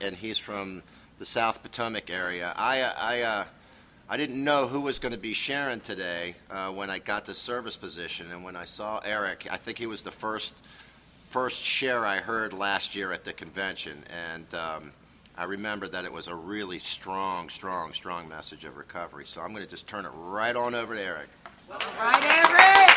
and he's from the South Potomac area. I didn't know who was going to be sharing today when I got the service position, and when I saw Eric, I think he was the first share I heard last year at the convention, and I remember that it was a really strong message of recovery. So I'm going to just turn it right on over to Eric. All right, Eric.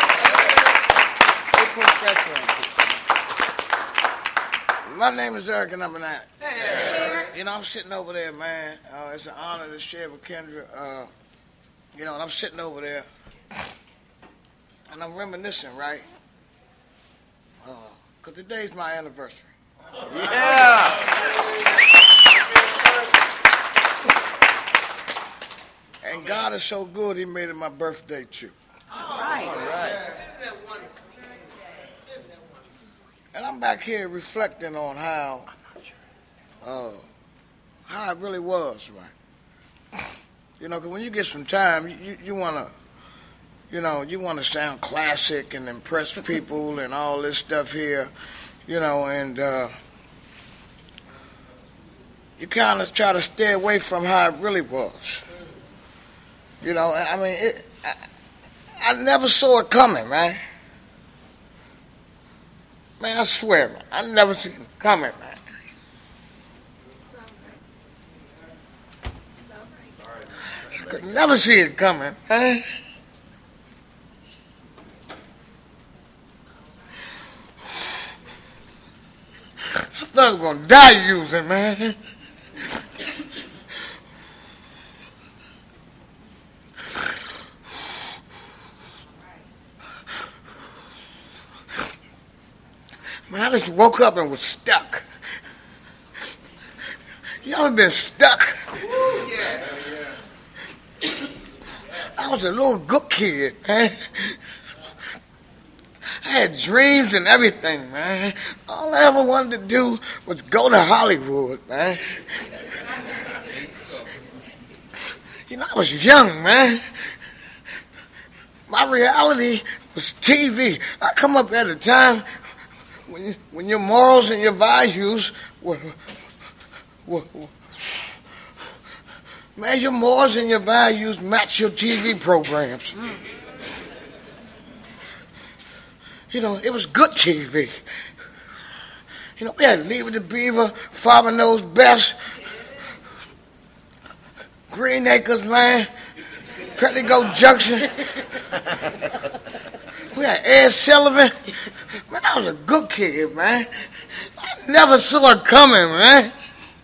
My name is Eric, and I'm an addict. Hey, Eric. You know, I'm sitting over there, man. It's an honor to share with Kendra. You know, and I'm sitting over there, and I'm reminiscing, right? Because today's my anniversary. Yeah! And God is so good, he made it my birthday, too. All right. And I'm back here reflecting on how it really was, right? You know, because when you get some time, you want to, you know, you want to sound classic and impress people and all this stuff here, you know, and you kind of try to stay away from how it really was. You know, I mean, I never saw it coming, man. Man, I swear, man, I never seen it coming, man. I could never see it coming, man. I thought I was gonna die using, man. Man, I just woke up and was stuck. You ever been stuck? Ooh, yeah. I was a little good kid, man. I had dreams and everything, man. All I ever wanted to do was go to Hollywood, man. You know, I was young, man. My reality was TV. I come up at a time when your morals and your values were man, your morals and your values match your TV programs. You know, it was good TV. You know, we had Leave It to Beaver, Father Knows Best, Green Acres, man, Petticoat Junction. We had Ed Sullivan. Man, I was a good kid, man. I never saw it coming, man.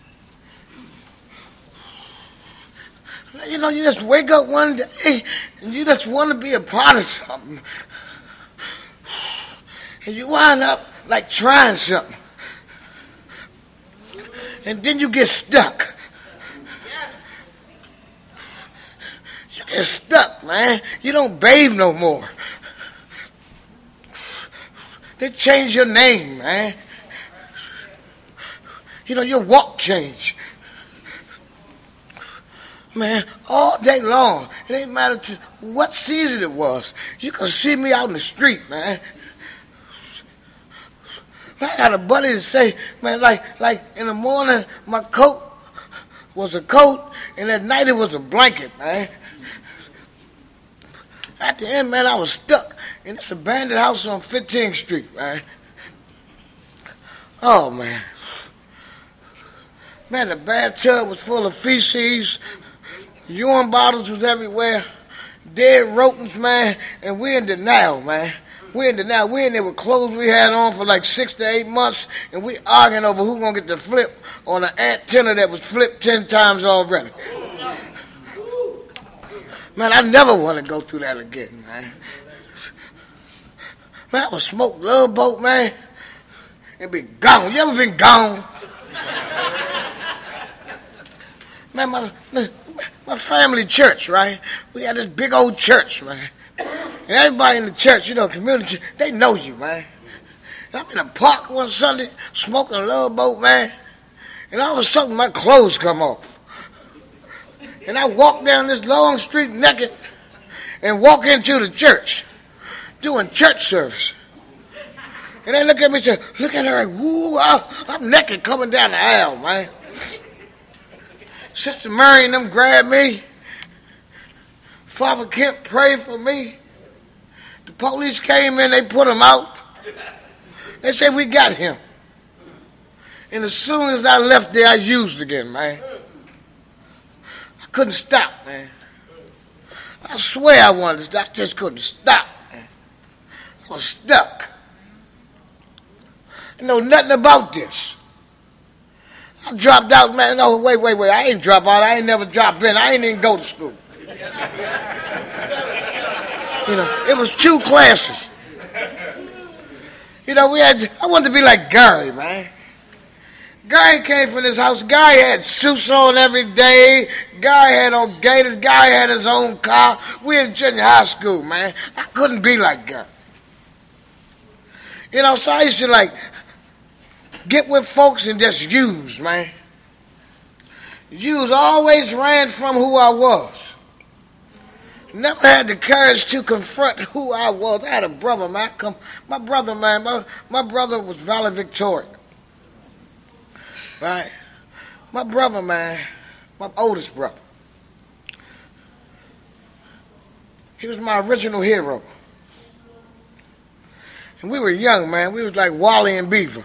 You know, you just wake up one day and you just want to be a part of something. And you wind up like trying something. And then you get stuck. You get stuck, man. You don't bathe no more. They change your name, man. You know, your walk change. Man, all day long. It ain't matter to what season it was. You can see me out in the street, man. I got a buddy to say, man, like in the morning, my coat was a coat, and at night it was a blanket, man. At the end, man, I was stuck in this abandoned house on 15th Street, man. Oh, man. Man, the bathtub was full of feces. Urine bottles was everywhere. Dead rodents, man. And we in denial, man. We in denial. We in there with clothes we had on for like 6 to 8 months, and we arguing over who gonna get the flip on an antenna that was flipped 10 times already. Man, I never want to go through that again, man. Man, I would smoke Love Boat, man, and be gone. You ever been gone? Man, my family church, right? We had this big old church, man. And everybody in the church, you know, community, they know you, man. And I'm in a park one Sunday, smoking a Love Boat, man. And all of a sudden, my clothes come off. And I walk down this long street naked and walk into the church, doing church service. And they look at me and say, look at her, like, woo, I'm naked coming down the aisle, man. Sister Mary and them grabbed me. Father Kemp prayed for me. The police came in, they put him out. They said, we got him. And as soon as I left there, I used again, man. I couldn't stop, man. I swear I wanted to stop. I just couldn't stop, man. I was stuck. I know nothing about this. I dropped out, man. No, wait. I ain't drop out. I ain't never dropped in. I ain't even go to school. You know, it was 2 classes. You know, I wanted to be like Gary, man. Gary came from this house. Gary had suits on every day. Gary had on gaiters. Gary had his own car. We in junior high school, man. I couldn't be like Gary. You know, so I used to like get with folks and just use, man. Use always ran from who I was. Never had the courage to confront who I was. I had a brother, man. My brother, man. My brother was valedictorian. Right? My brother, man. My oldest brother. He was my original hero. And we were young, man. We was like Wally and Beaver.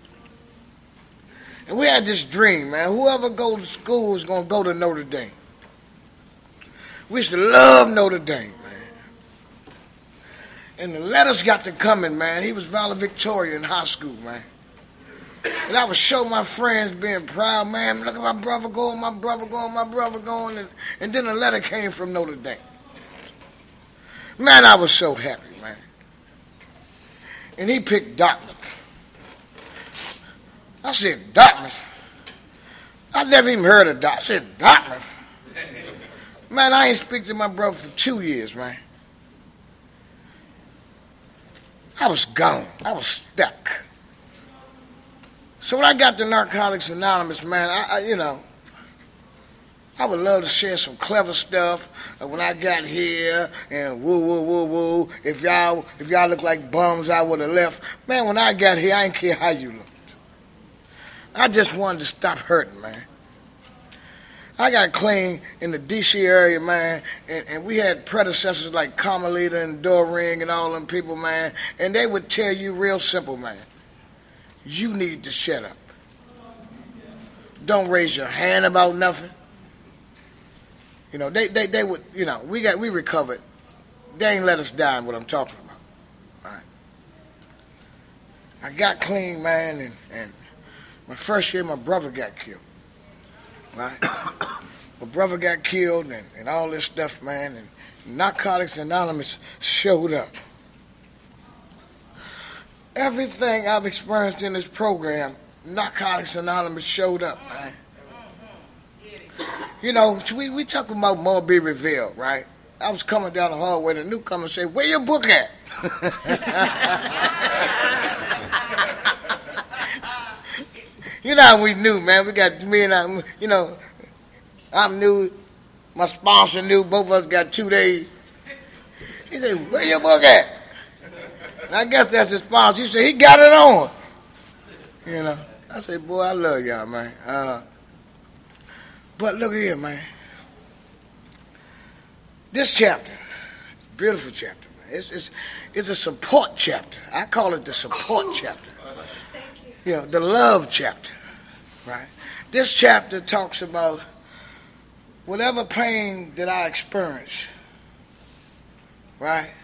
And we had this dream, man. Whoever go to school was going to go to Notre Dame. We used to love Notre Dame, man. And the letters got to coming, man. He was valedictorian in high school, man. And I would show my friends being proud, man. Look at my brother going, my brother going, my brother going. And then a letter came from Notre Dame. Man, I was so happy, man. And he picked Dartmouth. I said, Dartmouth? I never even heard of Dartmouth. I said, Dartmouth? Man, I ain't speak to my brother for 2 years, man. I was gone. I was stuck. So when I got to Narcotics Anonymous, man, I would love to share some clever stuff when I got here and woo. If y'all look like bums, I would have left. Man, when I got here, I didn't care how you looked. I just wanted to stop hurting, man. I got clean in the D.C. area, man, and we had predecessors like Carmelita and Doreen and all them people, man, and they would tell you real simple, man, you need to shut up. Don't raise your hand about nothing. You know, they would, you know, we recovered. They ain't let us die, what I'm talking about. All right. I got clean, man, and my first year, my brother got killed. Right? My brother got killed and all this stuff, man, and Narcotics Anonymous showed up. Everything I've experienced in this program, Narcotics Anonymous showed up, man. You know, we talking about more be revealed, right? I was coming down the hallway, the newcomer said, where your book at? You know how we knew, man. We got me and I, you know, I'm new. My sponsor knew. Both of us got 2 days. He said, where your book at? And I guess that's his sponsor. He said, he got it on. You know. I said, boy, I love y'all, man. But look here, man. This chapter, beautiful chapter, man. It's a support chapter. I call it the support chapter. You know, the love chapter, right? This chapter talks about whatever pain that I experience, right?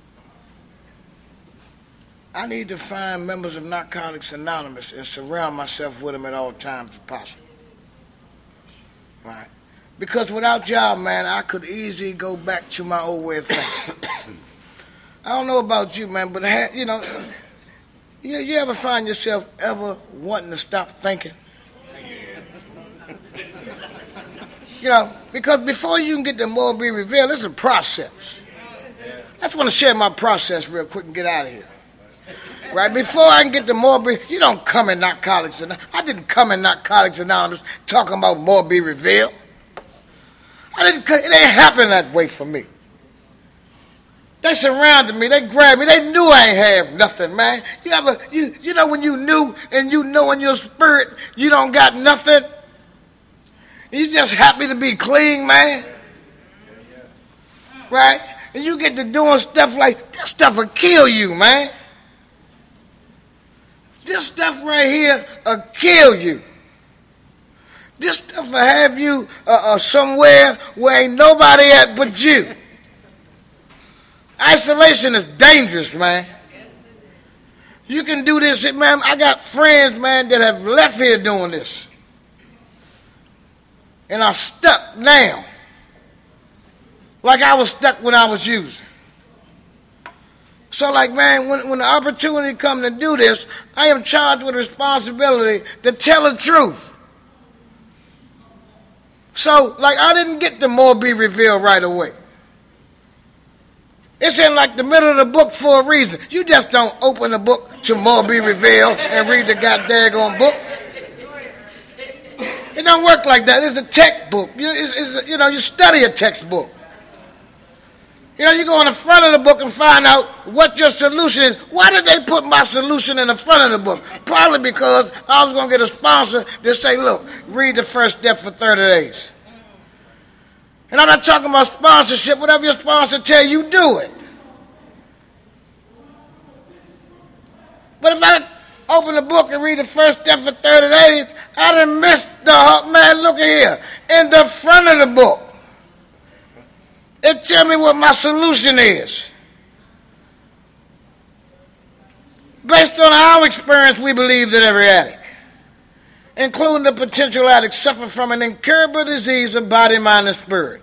I need to find members of Narcotics Anonymous and surround myself with them at all times if possible, right? Because without y'all, man, I could easily go back to my old way of thinking. I don't know about you, man, but you know, you ever find yourself ever wanting to stop thinking? You know, because before you can get the more be revealed, it's a process. I just want to share my process real quick and get out of here. Right? Before I can get the more be, you don't come in Narcotics Anonymous. I didn't come in Narcotics Anonymous talking about more be revealed. It ain't happen that way for me. They surrounded me. They grabbed me. They knew I ain't have nothing, man. You know when you knew and you know in your spirit you don't got nothing? You just happy to be clean, man. Right? And you get to doing stuff like, this stuff will kill you, man. This stuff right here will kill you. This stuff will have you somewhere where ain't nobody at but you. Isolation is dangerous, man. You can do this, man. I got friends, man, that have left here doing this. And are stuck now. Like I was stuck when I was using. So like, man, when the opportunity comes to do this, I am charged with responsibility to tell the truth. So, like, I didn't get the more be revealed right away. It's in like the middle of the book for a reason. You just don't open the book to more be revealed and read the goddamn book. It don't work like that. It's a textbook. You study a textbook. You go in the front of the book and find out what your solution is. Why did they put my solution in the front of the book? Probably because I was going to get a sponsor to say, look, read the first step for 30 days. And I'm not talking about sponsorship. Whatever your sponsor tell you, do it. But if I open the book and read the first step for 30 days, I done missed the, man, look at here. In the front of the book, it tell me what my solution is. Based on our experience, we believe that every addict, including the potential addict, suffer from an incurable disease of body, mind, and spirit.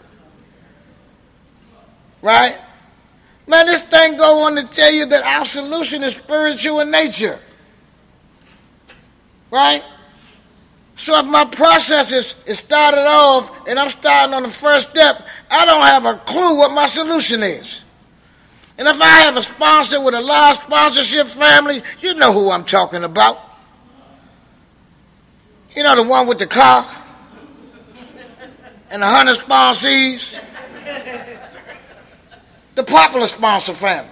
Right? Man, this thing go on to tell you that our solution is spiritual in nature. Right? So if my process is started off and I'm starting on the first step, I don't have a clue what my solution is. And if I have a sponsor with a large sponsorship family, you know who I'm talking about. You know, the one with the car and 100 sponsees. The popular sponsor family.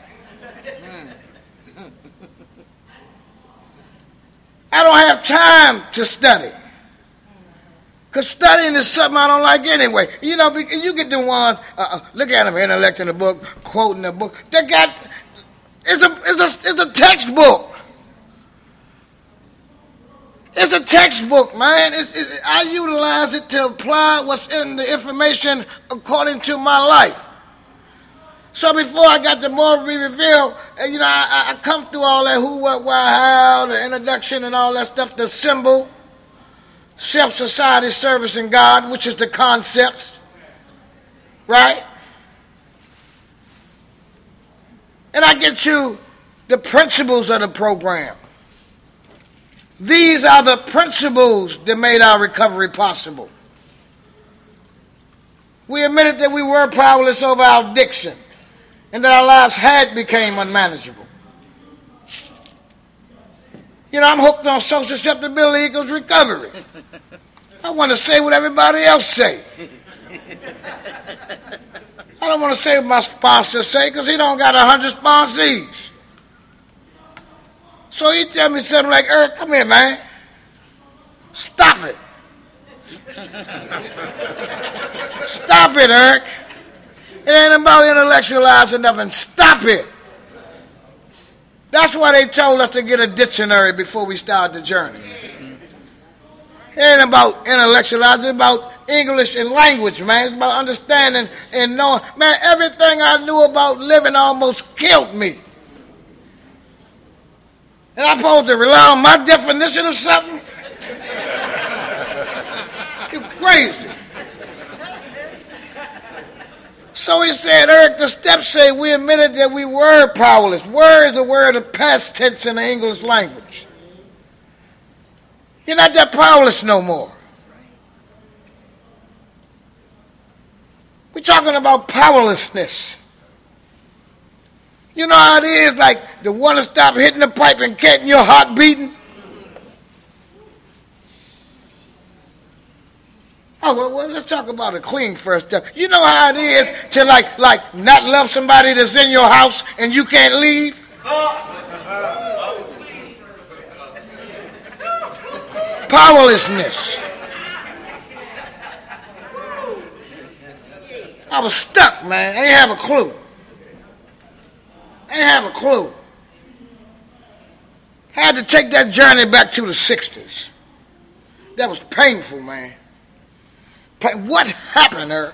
I don't have time to study. Because studying is something I don't like anyway. You know, you get the ones, look at them, intellect in the book, quoting the book. They got, it's a textbook. It's a textbook, man. I utilize it to apply what's in the information according to my life. So before I got the more be revealed, I come through all that who, what, why, how, the introduction and all that stuff, the symbol, self, society, service, and God, which is the concepts, right? And I get you the principles of the program. These are the principles that made our recovery possible. We admitted that we were powerless over our addiction and that our lives had become unmanageable. I'm hooked on social susceptibility equals recovery. I want to say what everybody else say. I don't want to say what my sponsor say because he don't got 100 sponsees. So he tell me something like, Eric, come here, man. Stop it. Stop it, Eric. It ain't about intellectualizing nothing. Stop it. That's why they told us to get a dictionary before we start the journey. It ain't about intellectualizing. It's about English and language, man. It's about understanding and knowing. Man, everything I knew about living almost killed me. And I'm supposed to rely on my definition of something? You're crazy. So he said, Eric, the steps say we admitted that we were powerless. Were is a word of past tense in the English language. You're not that powerless no more. We're talking about powerlessness. You know how it is, like the one to stop hitting the pipe and getting your heart beating? I Oh, well, let's talk about a clean first step. You know how it is to like not love somebody that's in your house and you can't leave? Powerlessness. I was stuck, man. I didn't have a clue. I had to take that journey back to the 60s. That was painful, man. What happened, Eric?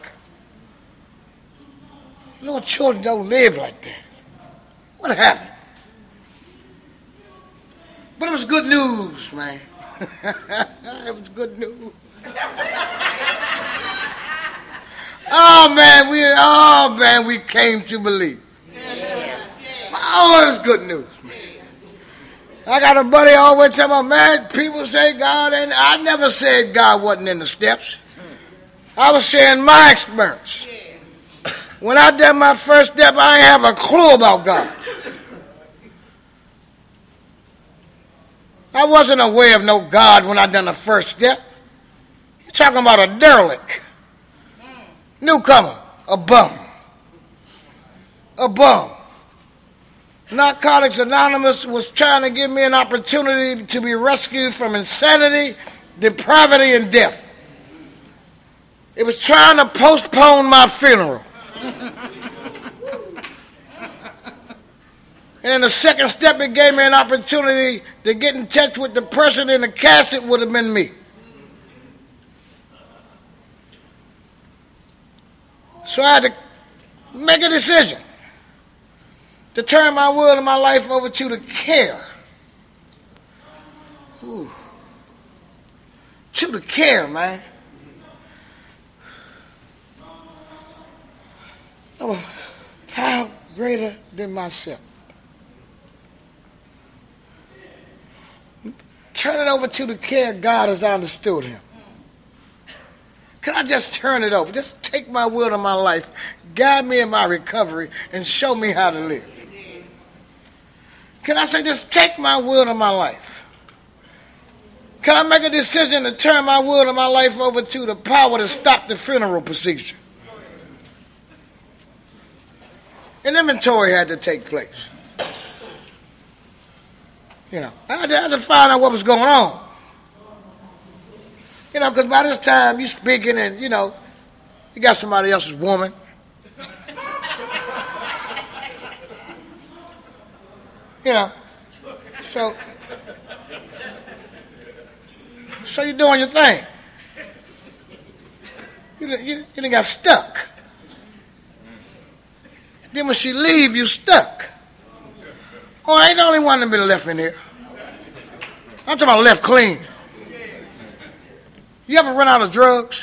Little children don't live like that. What happened? But it was good news, man. It was good news. Oh man, we came to believe. Oh, it was good news, man. I got a buddy always tell me, man, people say God, and I never said God wasn't in the steps. I was sharing my experience. When I did my first step, I didn't have a clue about God. I wasn't aware of no God when I done the first step. You're talking about a derelict. Newcomer, a bum. Narcotics Anonymous was trying to give me an opportunity to be rescued from insanity, depravity, and death. It was trying to postpone my funeral. And in the second step, it gave me an opportunity to get in touch with the person in the casket would have been me. So I had to make a decision to turn my will and my life over to the care. Ooh. To the care, man. Oh, how greater than myself. Turn it over to the care of God as I understood him. Can I just turn it over? Just take my will to my life, guide me in my recovery, and show me how to live. Can I say, just take my will to my life? Can I make a decision to turn my will to my life over to the power to stop the funeral procedure? An inventory had to take place. You know, I had to find out what was going on. You know, because by this time you speaking and, you know, you got somebody else's woman. You know, so you're doing your thing. You done got stuck. Then when she leave, you stuck. Oh, I ain't the only one that been left in here. I'm talking about left clean. You ever run out of drugs?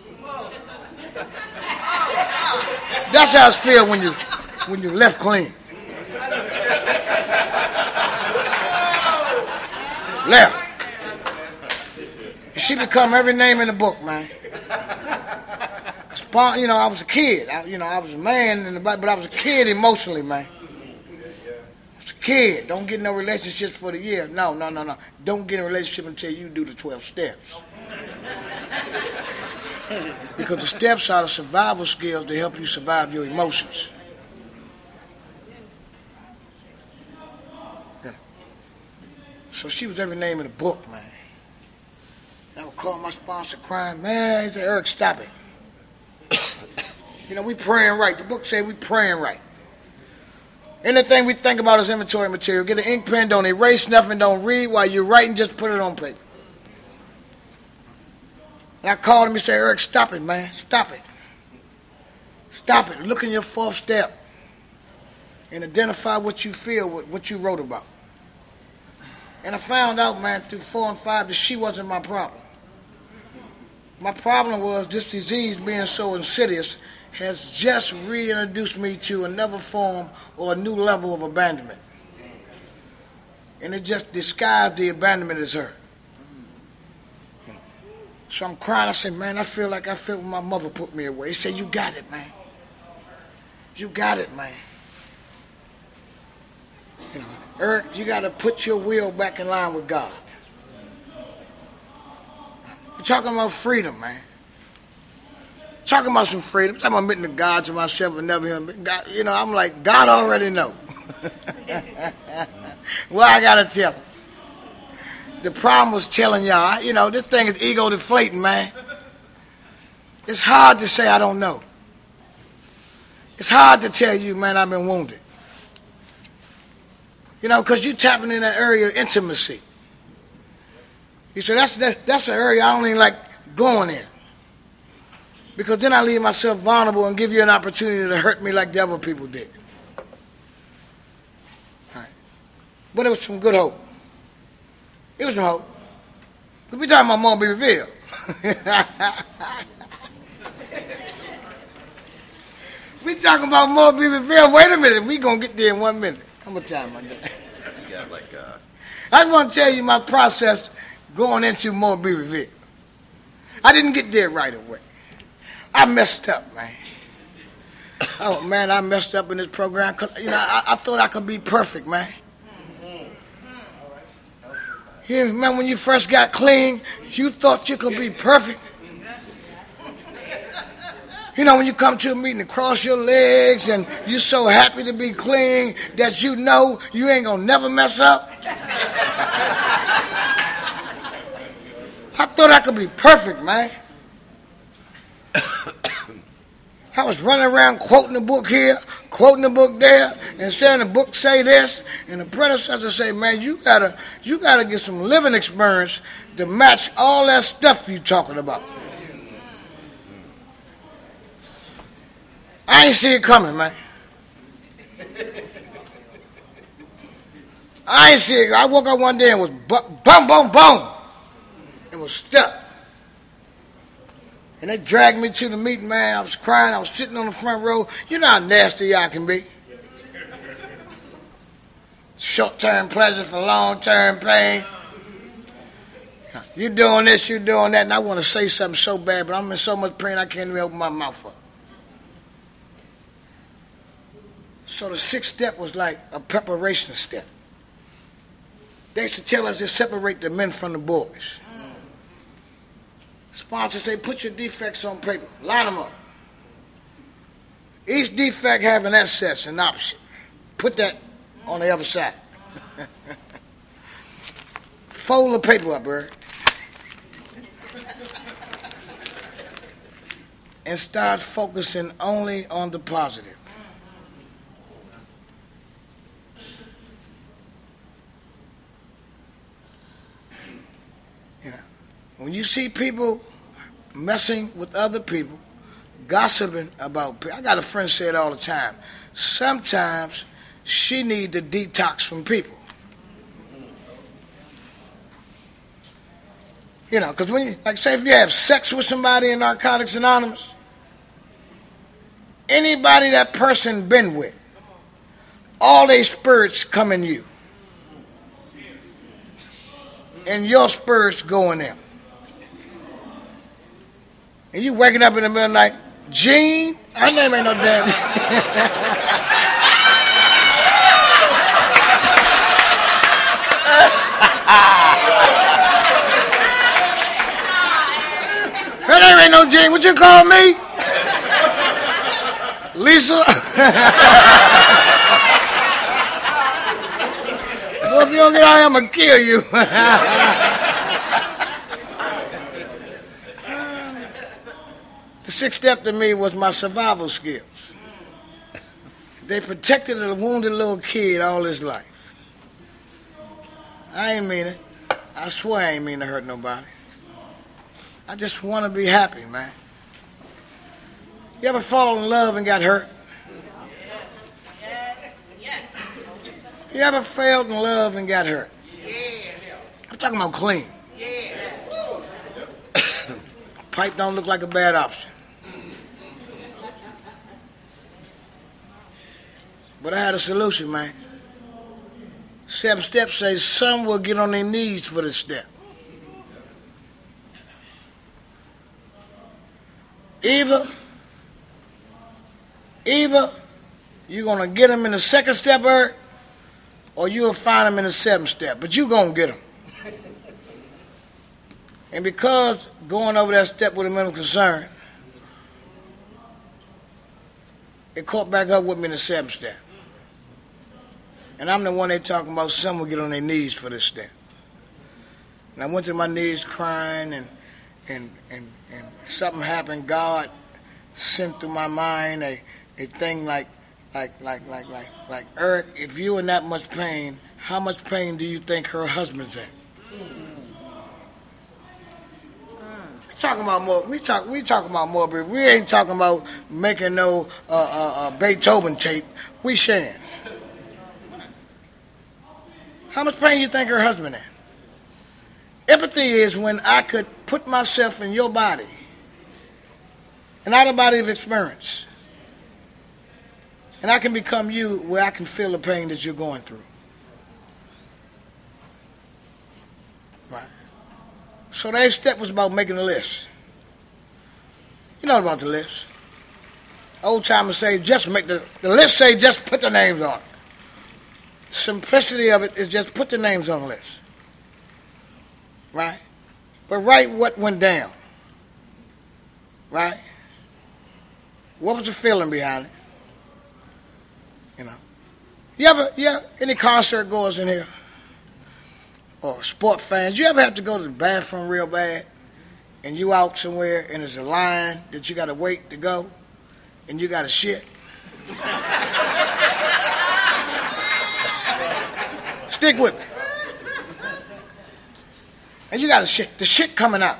That's how it feels when you left clean. Left. She become every name in the book, man. You know, I was a kid. I was a man, but I was a kid emotionally, man. I was a kid. Don't get no relationships for the year. No. Don't get in a relationship until you do the 12 steps. Because the steps are the survival skills to help you survive your emotions. Yeah. So she was every name in the book, man. And I would call my sponsor crying, man, he said, Eric, stop it. You know, we praying right. The book said we praying right. Anything we think about is inventory material. Get an ink pen, don't erase nothing, don't read. While you're writing, just put it on paper. And I called him and said, Eric, stop it, man. Stop it. Stop it. Look in your fourth step and identify what you feel with what you wrote about. And I found out, man, through 4 and 5 that she wasn't my problem. My problem was this disease being so insidious has just reintroduced me to another form or a new level of abandonment. And it just disguised the abandonment as her. So I'm crying. I said, man, I feel like when my mother put me away. He said, you got it, man. You got it, man. You know, Eric, you got to put your will back in line with God. We're talking about freedom, man. Talking about some freedom. Talking about admitting to God to myself and never him. God, you know, I'm like, God already know. Well, I got to tell him. The problem was telling y'all, you know, this thing is ego deflating, man. It's hard to say I don't know. It's hard to tell you, man, I've been wounded. You know, because you're tapping in that area of intimacy. You say, that's an area I don't even like going in. Because then I leave myself vulnerable and give you an opportunity to hurt me like the other people did. All right. But it was some good hope. It was some hope. Because we talking about more be revealed. We talking about more be revealed. Wait a minute. We going to get there in 1 minute. How much time I got? You got like, I just want to tell you my process going into more be revealed. I didn't get there right away. I messed up, man. Oh, man, I messed up in this program. You know, I thought I could be perfect, man. You remember when you first got clean, you thought you could be perfect. You know, when you come to a meeting and cross your legs and you're so happy to be clean that you know you ain't going to never mess up. I thought I could be perfect, man. I was running around quoting the book here, quoting the book there, and saying the book say this, and the predecessor say, man, you gotta get some living experience to match all that stuff you talking about. I ain't see it coming, man. I ain't see it. I woke up one day and was boom, boom, boom. It was stuck. And they dragged me to the meeting, man. I was crying. I was sitting on the front row. You know how nasty I can be. Short-term pleasure for long-term pain. You doing this, you doing that, and I want to say something so bad, but I'm in so much pain I can't even open my mouth up. So the 6th step was like a preparation step. They used to tell us to separate the men from the boys. Sponsors say, put your defects on paper. Line them up. Each defect have an essence, an option. Put that on the other side. Fold the paper up, Bird. And start focusing only on the positive. When you see people messing with other people, gossiping about people, I got a friend say it all the time. Sometimes she need to detox from people. You know, because when you, like say if you have sex with somebody in Narcotics Anonymous, anybody that person been with, all their spirits come in you. And your spirits go in them. And you waking up in the middle of the night, Jean? Her name ain't no damn. Her name ain't no Jean. What you call me? Lisa? Well, if you don't get out here, I'm going to kill you. The 6th step to me was my survival skills. They protected a wounded little kid all his life. I ain't mean it. I swear I ain't mean to hurt nobody. I just want to be happy, man. You ever fall in love and got hurt? You ever failed in love and got hurt? I'm talking about clean. Pipe don't look like a bad option. But I had a solution, man. 7 steps say some will get on their knees for this step. Either you're going to get them in the 2nd step, or you'll find them in the 7th step. But you're going to get them. And because going over that step with a minimum concern, it caught back up with me in the 7th step. And I'm the one they talking about, some will get on their knees for this step. And I went to my knees crying, and something happened. God sent through my mind a thing like, Eric, if you in that much pain, how much pain do you think her husband's in? We talking about more. We talking about more, but we ain't talking about making no Beethoven tape. We sharing. How much pain you think her husband in? Empathy is when I could put myself in your body, an out of body of experience, and I can become you, where I can feel the pain that you're going through. Right. So the 8th step was about making a list. You know about the list. Old timers say just make the list. Say just put the names on it. The simplicity of it is just put the names on the list. Right? But write what went down. Right? What was the feeling behind it? You know. You ever any concert goers in here? Or sport fans, you ever have to go to the bathroom real bad and you out somewhere and there's a line that you got to wait to go and you got to shit? Stick with me. And you got to shit. The shit coming out.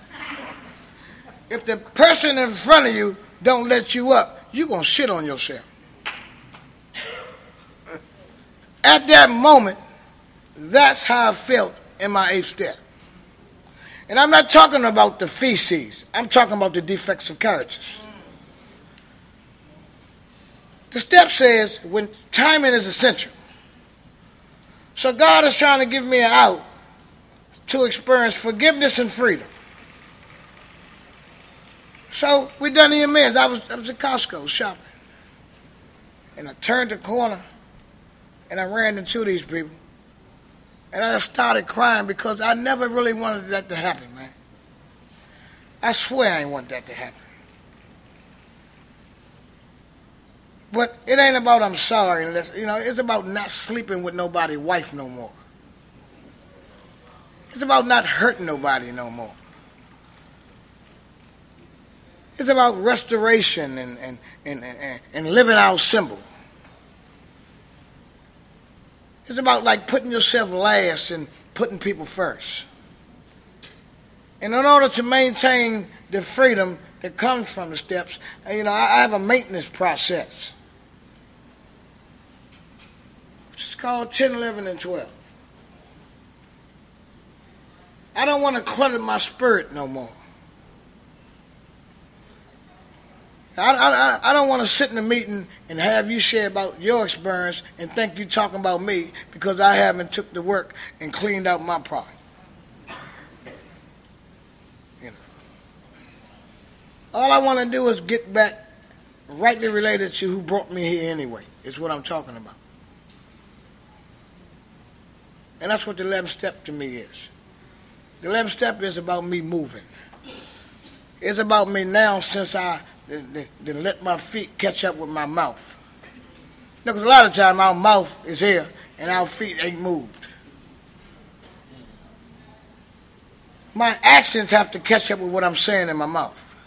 If the person in front of you don't let you up, you're going to shit on yourself. At that moment, that's how I felt in my 8th step. And I'm not talking about the feces. I'm talking about the defects of characters. The step says when timing is essential. So God is trying to give me an out to experience forgiveness and freedom. So we done the amends. I was at Costco shopping. And I turned the corner and I ran into these people. And I started crying because I never really wanted that to happen, man. I swear I ain't want that to happen. But it ain't about I'm sorry. It's about not sleeping with nobody's wife no more. It's about not hurting nobody no more. It's about restoration and living our symbol. It's about like putting yourself last and putting people first. And in order to maintain the freedom that comes from the steps, I have a maintenance process, which is called 10, 11, and 12. I don't want to clutter my spirit no more. I don't want to sit in a meeting and have you share about your experience and think you talking about me because I haven't took the work and cleaned out my part. All I want to do is get back rightly related to who brought me here anyway, is what I'm talking about. And that's what the 11th step to me is. The 11th step is about me moving. It's about me now since I then let my feet catch up with my mouth. Because a lot of time our mouth is here and our feet ain't moved. My actions have to catch up with what I'm saying in my mouth.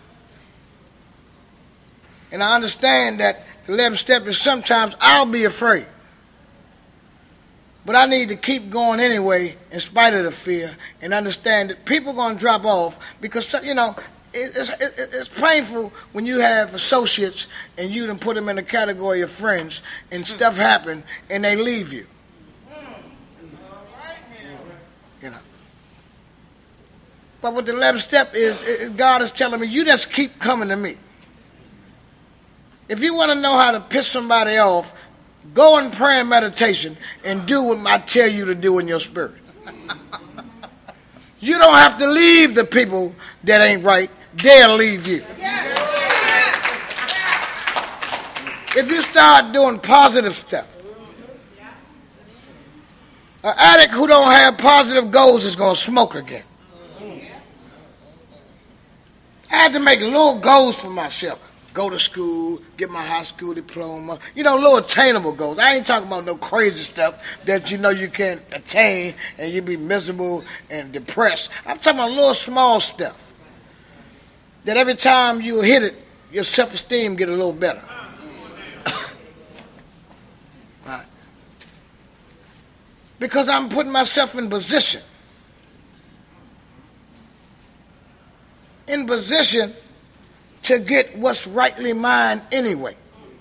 And I understand that the 11th step is sometimes I'll be afraid. But I need to keep going anyway in spite of the fear and understand that people are going to drop off because, it's painful when you have associates and you done put them in the category of friends and stuff happen and they leave you. But what the 11th step is God is telling me, you just keep coming to me. If you want to know how to piss somebody off, go in prayer and meditation and do what I tell you to do in your spirit. You don't have to leave the people that ain't right. They'll leave you. If you start doing positive stuff, an addict who don't have positive goals is going to smoke again. I had to make little goals for myself. go to school, get my high school diploma. You know, little attainable goals. I ain't talking about no crazy stuff that you know you can't attain and you be miserable and depressed. I'm talking about little small stuff that every time you hit it, your self-esteem get a little better. Right. Because I'm putting myself in position. In position to get what's rightly mine anyway.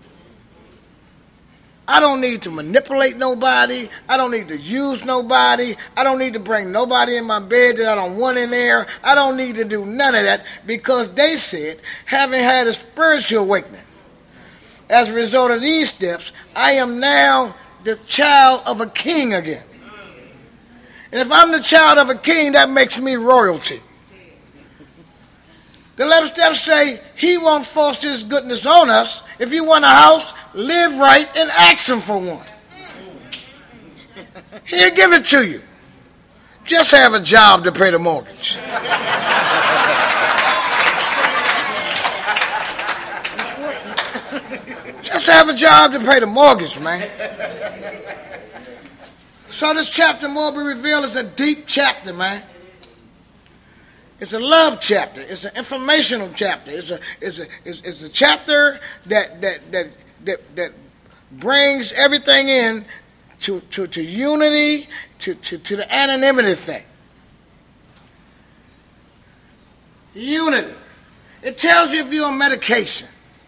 I don't need to manipulate nobody. I don't need to use nobody. I don't need to bring nobody in my bed that I don't want in there. I don't need to do none of that because they said, having had a spiritual awakening, as a result of these steps, I am now the child of a king again. And if I'm the child of a king, that makes me royalty. The 11 steps say he won't force his goodness on us. If you want a house, live right and ask him for one. He'll give it to you. Just have a job to pay the mortgage. Just have a job to pay the mortgage, man. So this chapter, more be revealed, is a deep chapter, man. It's a love chapter. It's an informational chapter. It's a chapter that brings everything in to unity, to the anonymity thing. Unity. It tells you if you're on medication,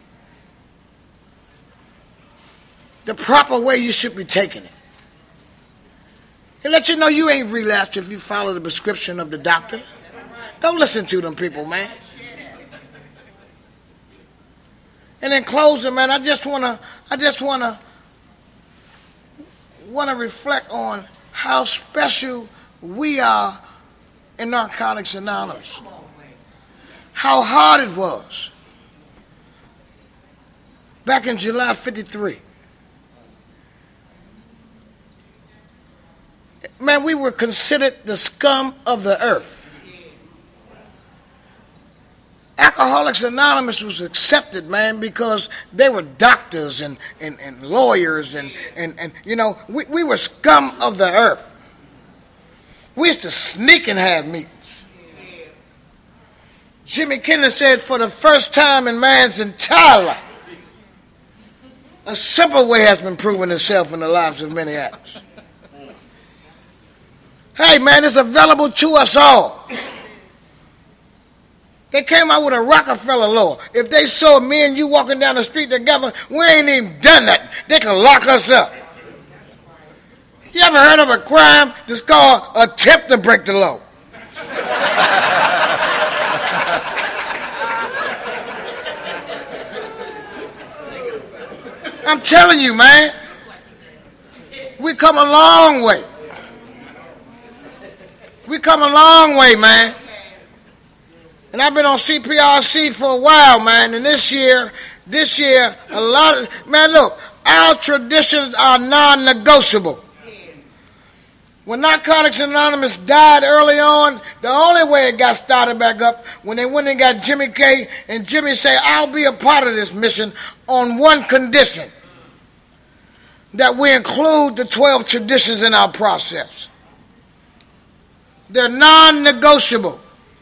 the proper way you should be taking it. It lets you know you ain't relapsed if you follow the prescription of the doctor. Don't listen to them people, man. And in closing, man, I just wanna reflect on how special we are in Narcotics Anonymous. How hard it was back in July '53. Man, we were considered the scum of the earth. Alcoholics Anonymous was accepted, man, because they were doctors and lawyers and you know, we were scum of the earth. We used to sneak and have meetings. Jimmy Kennedy said, for the first time in man's entire life, a simple way has been proven itself in the lives of many addicts. Hey, man, it's available to us all. They came out with a Rockefeller law. If they saw me and you walking down the street together, we ain't even done nothing. They can lock us up. You ever heard of a crime that's called attempt to break the law? I'm telling you, man. We come a long way. We come a long way, man. And I've been on CPRC for a while, man. And this year, a lot of, man, look, our traditions are non-negotiable. When Narcotics Anonymous died early on, the only way it got started back up, when they went and got Jimmy K, and Jimmy said, I'll be a part of this mission on one condition, that we include the 12 traditions in our process. They're non-negotiable.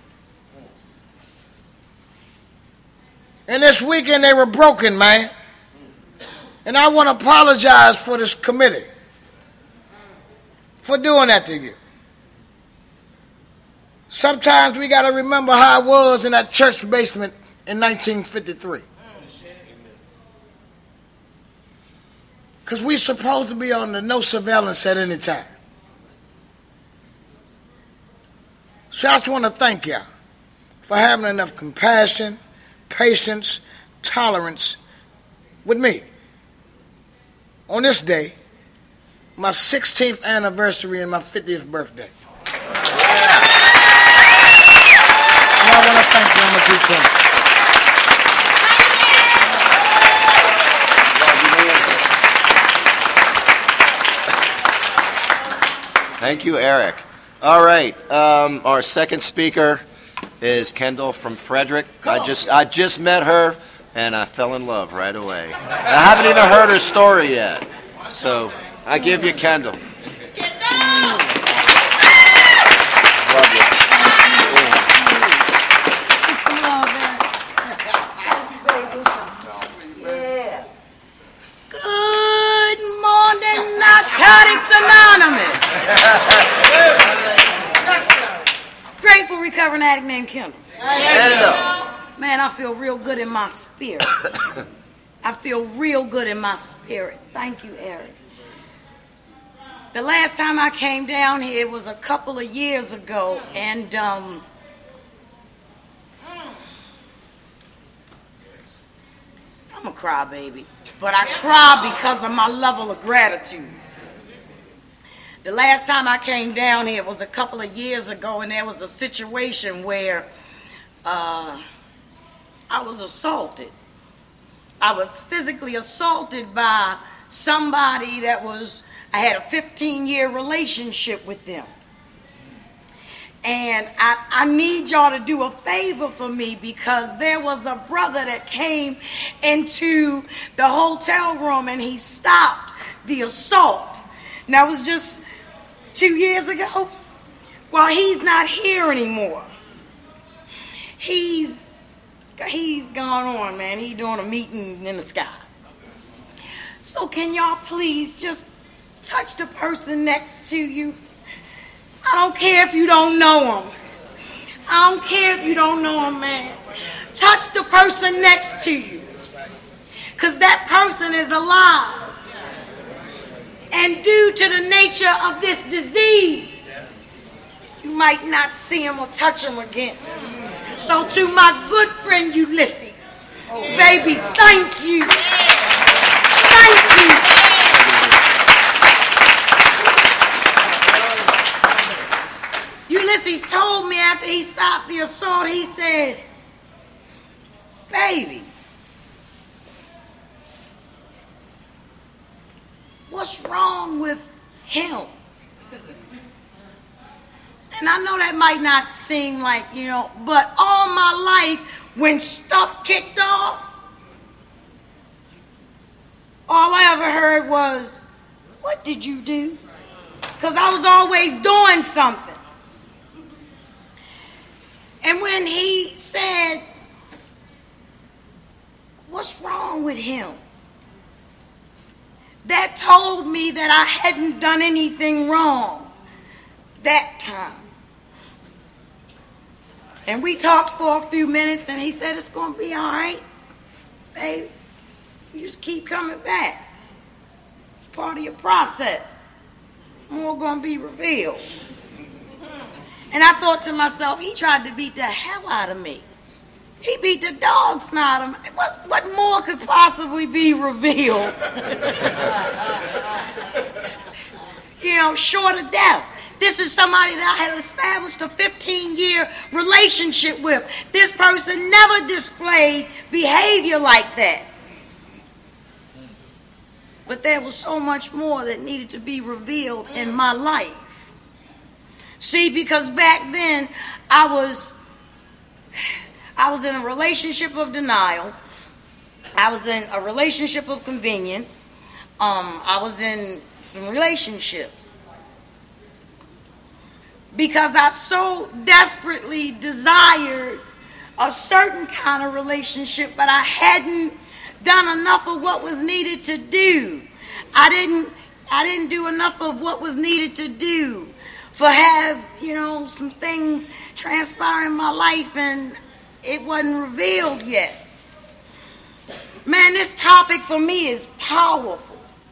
And this weekend they were broken, man. And I want to apologize for this committee for doing that to you. Sometimes we got to remember how it was in that church basement in 1953. Because we're supposed to be under no surveillance at any time. So I just want to thank y'all for having enough compassion, patience, tolerance with me on this day, my 16th anniversary and my 50th birthday. And I want to thank you. I'm going to keep coming. Thank you, Eric. All right, our second speaker is Kendall from Frederick. I just met her, and I fell in love right away. I haven't even heard her story yet. So I give you Kendall. Love you. Good morning, Narcotics Anonymous. Grateful recovering addict named Kendall. Kendall. Man, I feel real good in my spirit. I feel real good in my spirit. Thank you, Eric. The last time I came down here was a couple of years ago, and I'm a crybaby, but I cry because of my level of gratitude. The last time I came down here was a couple of years ago, and there was a situation where I was assaulted. I was physically assaulted by somebody I had a 15-year relationship with them. And I need y'all to do a favor for me, because there was a brother that came into the hotel room and he stopped the assault. Now, it was just 2 years ago. Well, he's not here anymore. He's gone on, man. He's doing a meeting in the sky. So can y'all please just touch the person next to you? I don't care if you don't know him. I don't care if you don't know him, man. Touch the person next to you, because that person is alive. And due to the nature of this disease, you might not see him or touch him again. So to my good friend Ulysses, baby, thank you. Thank you. Ulysses told me after he stopped the assault, he said, baby, what's wrong with him? And I know that might not seem like, but all my life, when stuff kicked off, all I ever heard was, what did you do? Because I was always doing something. And when he said, what's wrong with him? That told me that I hadn't done anything wrong that time. And we talked for a few minutes, and he said, it's going to be all right, baby. You just keep coming back. It's part of your process. More going to be revealed. And I thought to myself, he tried to beat the hell out of me. He beat the dog snot out of me. What more could possibly be revealed? Short of death. This is somebody that I had established a 15-year relationship with. This person never displayed behavior like that. But there was so much more that needed to be revealed in my life. See, because back then I was in a relationship of denial. I was in a relationship of convenience. I was in some relationships. Because I so desperately desired a certain kind of relationship, but I hadn't done enough of what was needed to do. I didn't do enough of what was needed to do for have, some things transpire in my life, and it wasn't revealed yet. Man, this topic for me is powerful.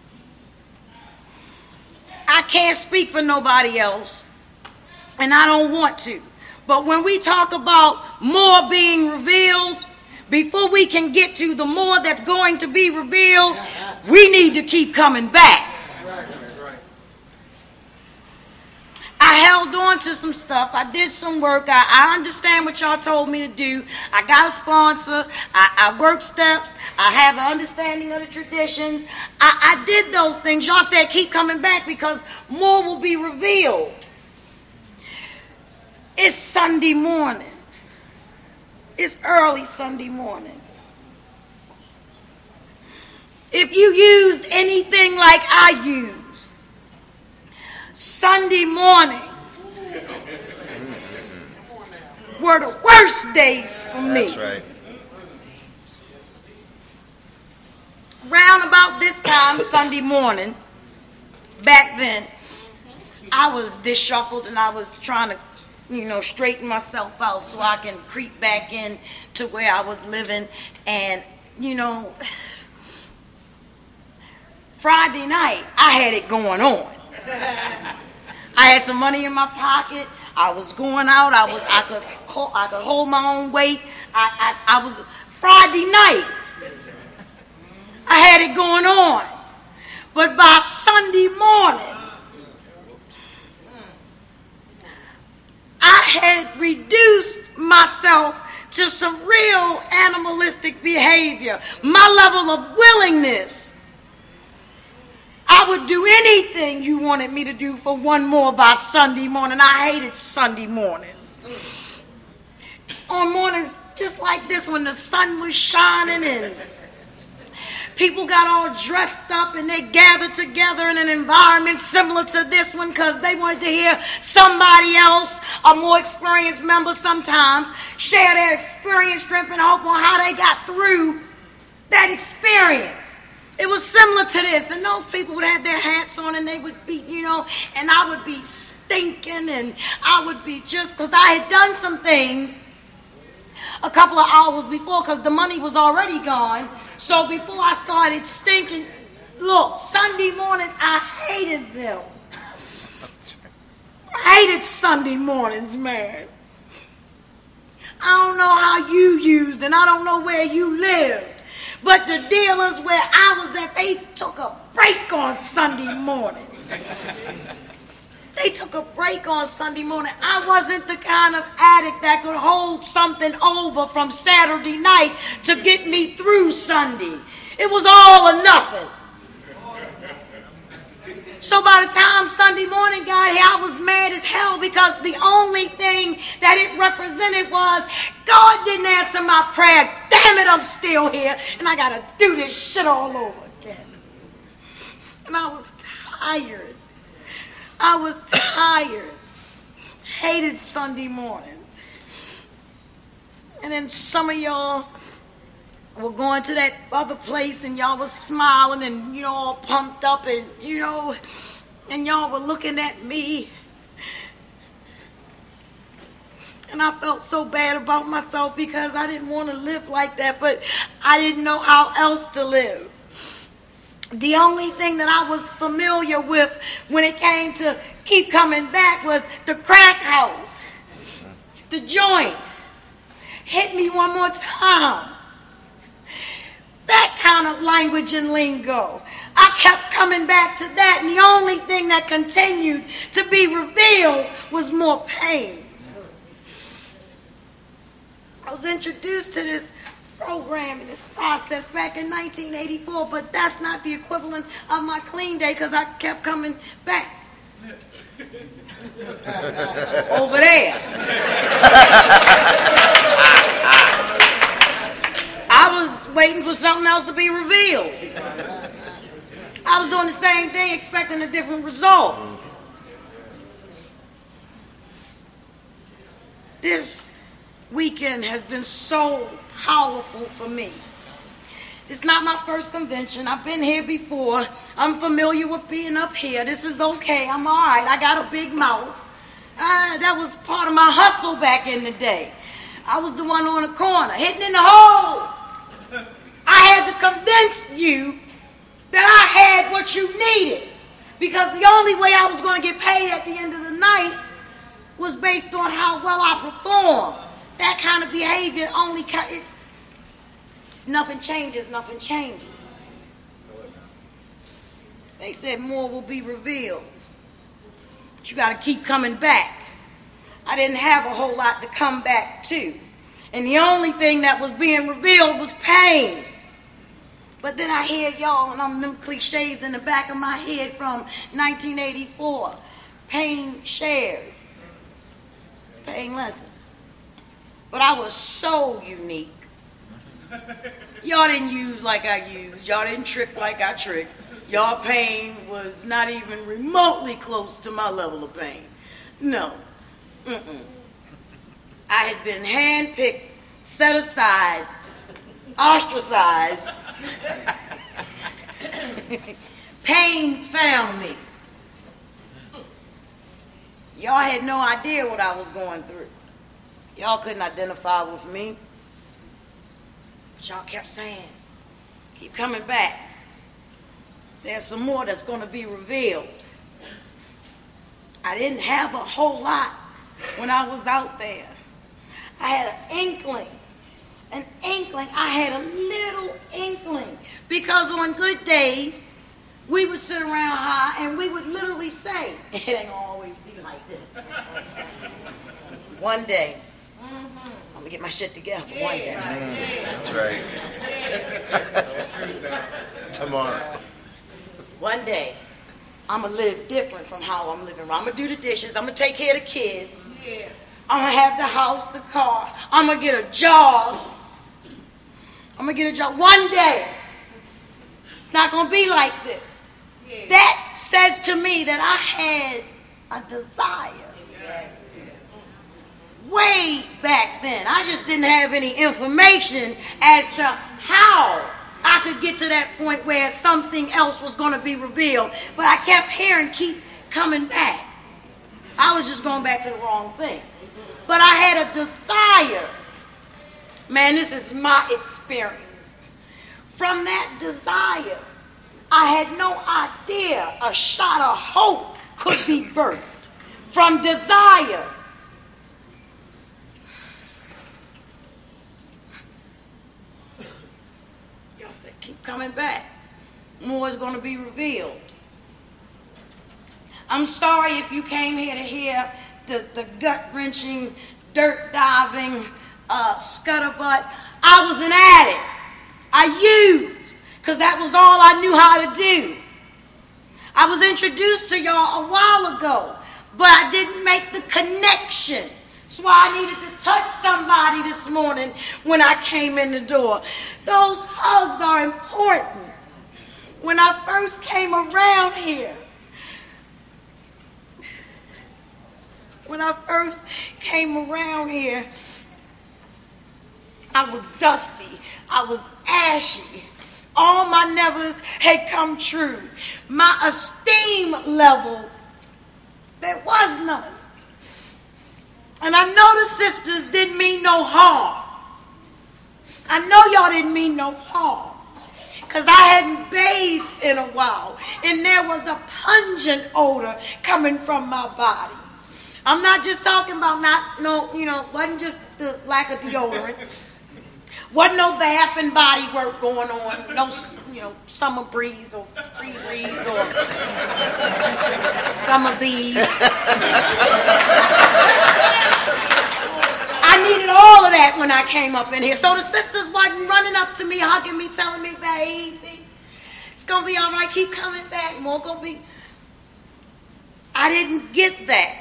I can't speak for nobody else, and I don't want to. But when we talk about more being revealed, before we can get to the more that's going to be revealed, we need to keep coming back. I held on to some stuff. I did some work. I understand what y'all told me to do. I got a sponsor. I work steps. I have an understanding of the traditions. I did those things. Y'all said keep coming back because more will be revealed. It's Sunday morning. It's early Sunday morning. if you used anything like I used, Sunday mornings were the worst days for me. That's right. Round about this time, Sunday morning, back then, I was disshuffled and I was trying to, straighten myself out so I can creep back in to where I was living. And, Friday night, I had it going on. I had some money in my pocket. I was going out. I could hold my own weight. I was Friday night. I had it going on. But by Sunday morning, I had reduced myself to some real animalistic behavior. My level of willingness, I would do anything you wanted me to do for one more by Sunday morning. I hated Sunday mornings. On mornings just like this when the sun was shining and people got all dressed up and they gathered together in an environment similar to this one because they wanted to hear somebody else, a more experienced member sometimes, share their experience, strength, and hope on how they got through that experience. It was similar to this, and those people would have their hats on and they would be, and I would be stinking and I would be just, because I had done some things a couple of hours before because the money was already gone. So before I started stinking, look, Sunday mornings, I hated them. I hated Sunday mornings, man. I don't know how you used, and I don't know where you lived, but the dealers where I was at, they took a break on Sunday morning. They took a break on Sunday morning. I wasn't the kind of addict that could hold something over from Saturday night to get me through Sunday. It was all or nothing. So by the time Sunday morning got here, I was mad as hell because the only thing that it represented was God didn't answer my prayer. Damn it, I'm still here. And I got to do this shit all over again. And I was tired. I was tired. Hated Sunday mornings. And then some of y'all were going to that other place and y'all was smiling and, all pumped up and, and y'all were looking at me. And I felt so bad about myself because I didn't want to live like that, but I didn't know how else to live. The only thing that I was familiar with when it came to keep coming back was the crack house, the joint. Hit me one more time. That kind of language and lingo. I kept coming back to that, and the only thing that continued to be revealed was more pain. I was introduced to this program and this process back in 1984, but that's not the equivalent of my clean day because I kept coming back. Over there. I was waiting for something else to be revealed. I was doing the same thing, expecting a different result. This weekend has been so powerful for me. It's not my first convention. I've been here before. I'm familiar with being up here. This is okay. I'm all right. I got a big mouth. That was part of my hustle back in the day. I was the one on the corner, hitting in the hole. I had to convince you that I had what you needed because the only way I was going to get paid at the end of the night was based on how well I performed. That kind of behavior only... Nothing changes, nothing changes. They said more will be revealed. But you got to keep coming back. I didn't have a whole lot to come back to. And the only thing that was being revealed was pain. But then I hear y'all, and I'm them cliches in the back of my head from 1984. Pain shared. It's pain lesson. But I was so unique. Y'all didn't use like I used. Y'all didn't trick like I tricked. Y'all pain was not even remotely close to my level of pain. No. I had been handpicked, set aside, ostracized. Pain found me. Y'all had no idea what I was going through. Y'all couldn't identify with me. But y'all kept saying, keep coming back. There's some more that's going to be revealed. I didn't have a whole lot when I was out there. I had an inkling. I had a little inkling. Because on good days, we would sit around high and we would literally say, it ain't gonna always be like this. One day, I'm gonna get my shit together. One day. That's right. Tomorrow. One day, I'm gonna live different from how I'm living. I'm gonna do the dishes. I'm gonna take care of the kids. I'm gonna have the house, the car. I'm gonna get a job. One day. It's not gonna be like this. That says to me that I had a desire. Way back then. I just didn't have any information as to how I could get to that point where something else was going to be revealed. But I kept hearing, keep coming back. I was just going back to the wrong thing. But I had a desire. Man, this is my experience. From that desire, I had no idea a shot of hope could be birthed. From desire. Y'all say, keep coming back. More is going to be revealed. I'm sorry if you came here to hear the gut-wrenching, dirt-diving, scuttlebutt. I was an addict. I used, because that was all I knew how to do. I was introduced to y'all a while ago, but I didn't make the connection. That's why I needed to touch somebody this morning when I came in the door. Those hugs are important. When I first came around here, I was dusty. I was ashy. All my nevers had come true. My esteem level, there was none. And I know the sisters didn't mean no harm. I know y'all didn't mean no harm. Because I hadn't bathed in a while. And there was a pungent odor coming from my body. I'm not just talking about wasn't just the lack of deodorant. Wasn't no bath and body work going on. No, summer breeze or free breeze or summer's eve. I needed all of that when I came up in here. So the sisters wasn't running up to me, hugging me, telling me, baby, it's going to be all right. Keep coming back. More going to be. I didn't get that.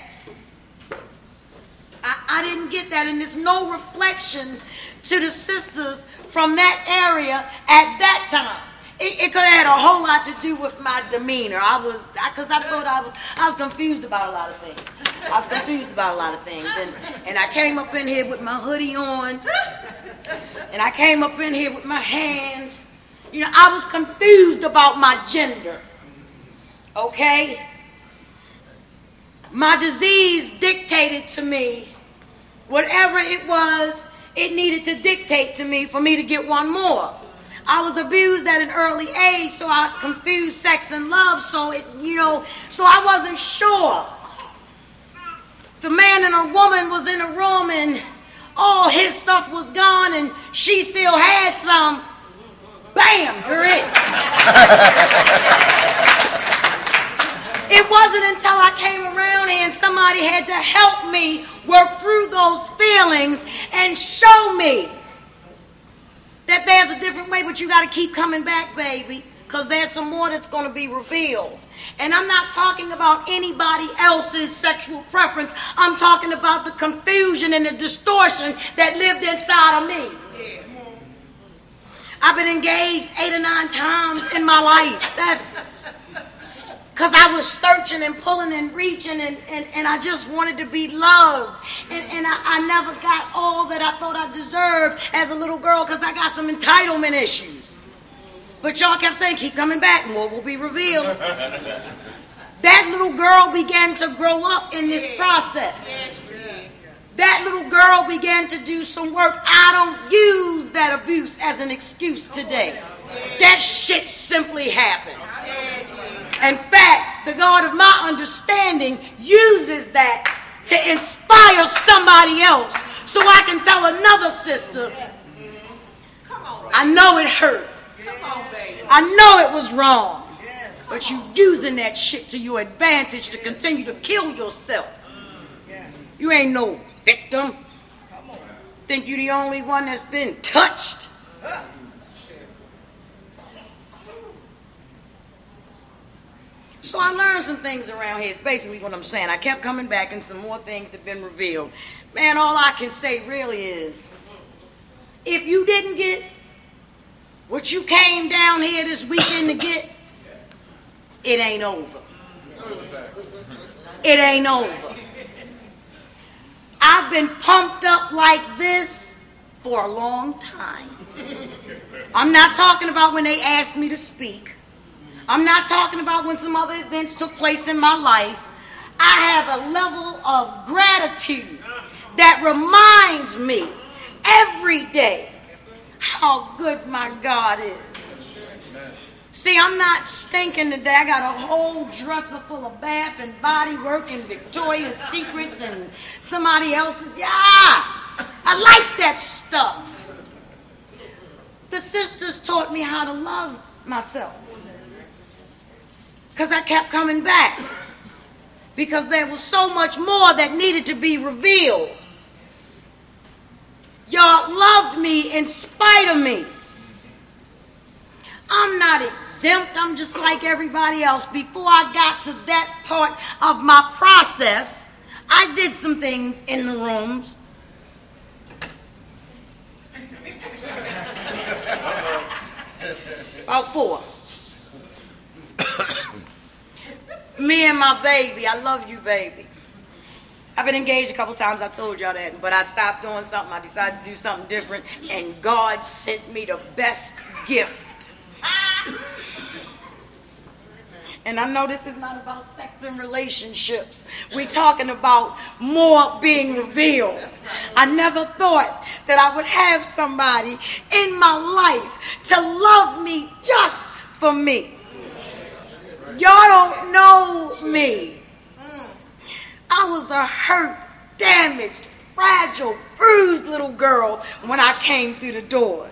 I didn't get that. And there's no reflection to the sisters from that area at that time. It could have had a whole lot to do with my demeanor. Because I thought I was confused about a lot of things. And I came up in here with my hoodie on. And I came up in here with my hands. I was confused about my gender. Okay? My disease dictated to me whatever it was, it needed to dictate to me for me to get one more. I was abused at an early age, so I confused sex and love, so I wasn't sure. The man and a woman was in a room and all his stuff was gone and she still had some. Bam, you're it. It wasn't until I came around here and somebody had to help me work through those feelings and show me that there's a different way, but you got to keep coming back, baby, because there's some more that's going to be revealed. And I'm not talking about anybody else's sexual preference. I'm talking about the confusion and the distortion that lived inside of me. I I've been engaged 8 or 9 times in my life. That's because I was searching and pulling and reaching, and I just wanted to be loved. And I never got all that I thought I deserved as a little girl because I got some entitlement issues. But y'all kept saying, keep coming back, more will be revealed. That little girl began to grow up in this process. That little girl began to do some work. I don't use that abuse as an excuse today. That shit simply happened. In fact, the God of my understanding uses that to inspire somebody else so I can tell another sister, I know it hurt. I know it was wrong. But you using that shit to your advantage to continue to kill yourself. You ain't no victim. Think you the only one that's been touched? So I learned some things around here. It's basically what I'm saying. I kept coming back and some more things have been revealed. Man, all I can say really is, if you didn't get what you came down here this weekend to get, it ain't over. It ain't over. I've been pumped up like this for a long time. I'm not talking about when they asked me to speak. I'm not talking about when some other events took place in my life. I have a level of gratitude that reminds me every day how good my God is. See, I'm not stinking today. I got a whole dresser full of Bath and Body Work and Victoria's Secrets and somebody else's. Yeah, I like that stuff. The sisters taught me how to love myself. Because I kept coming back. Because there was so much more that needed to be revealed. Y'all loved me in spite of me. I'm not exempt. I'm just like everybody else. Before I got to that part of my process, I did some things in the rooms. About 4. Me and my baby. I love you, baby. I've been engaged a couple times. I told y'all that. But I stopped doing something. I decided to do something different. And God sent me the best gift. And I know this is not about sex and relationships. We're talking about more being revealed. I never thought that I would have somebody in my life to love me just for me. Y'all don't know me. I was a hurt, damaged, fragile, bruised little girl when I came through the doors.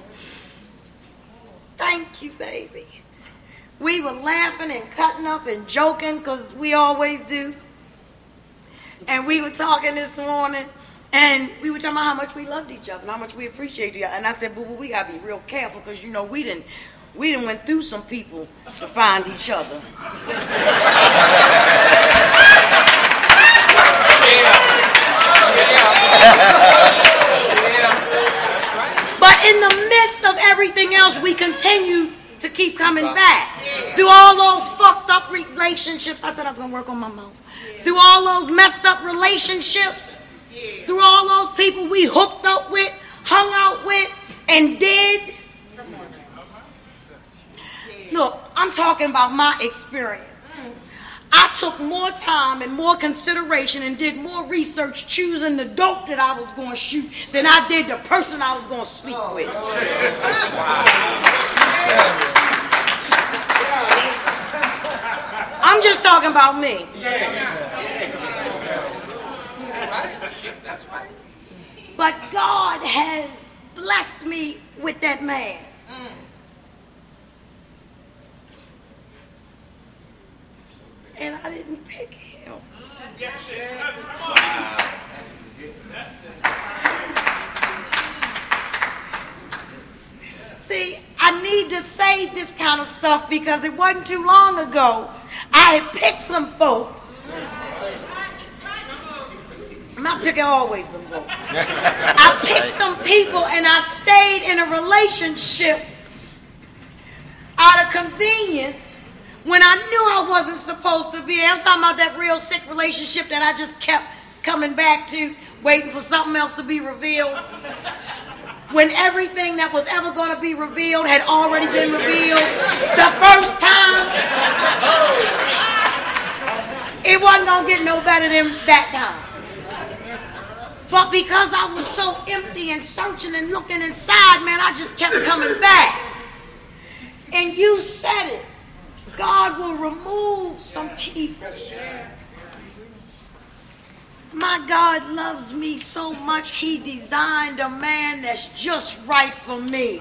Thank you, baby. We were laughing and cutting up and joking because we always do. And we were talking this morning and we were talking about how much we loved each other and how much we appreciate each other. And I said, boo, we got to be real careful because, you know, we didn't went through some people to find each other. But in the midst of everything else, we continue to keep coming back. Through all those fucked up relationships. I said I was going to work on my mouth. Through all those messed up relationships. Through all those people we hooked up with, hung out with, and did. Look, I'm talking about my experience. I took more time and more consideration and did more research choosing the dope that I was going to shoot than I did the person I was going to sleep with. I'm just talking about me. But God has blessed me with that man. And I didn't pick him. See, I need to say this kind of stuff because it wasn't too long ago I had picked some folks My pick has always been broke. I picked some people and I stayed in a relationship out of convenience when I knew I wasn't supposed to be. I'm talking about that real sick relationship that I just kept coming back to, waiting for something else to be revealed. When everything that was ever going to be revealed had already been revealed the first time. It wasn't going to get no better than that time. But because I was so empty and searching and looking inside, man, I just kept coming back. And you said it. God will remove some people. My God loves me so much, he designed a man that's just right for me.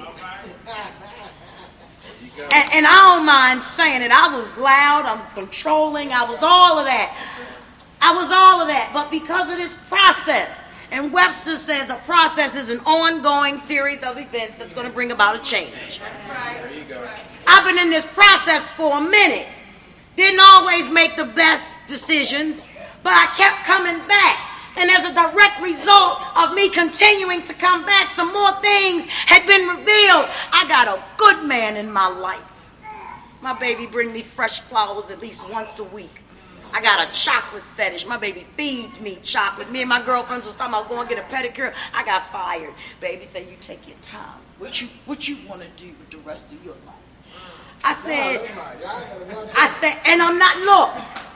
And I don't mind saying it. I was loud, I'm controlling, I was all of that. But because of this process, and Webster says a process is an ongoing series of events that's going to bring about a change. That's right. There you go. I've been in this process for a minute. Didn't always make the best decisions, but I kept coming back. And as a direct result of me continuing to come back, some more things had been revealed. I got a good man in my life. My baby brings me fresh flowers at least once a week. I got a chocolate fetish. My baby feeds me chocolate. Me and my girlfriends was talking about going to get a pedicure. I got fired. Baby said, you take your time. What you want to do with the rest of your life? I said, and I'm not, look.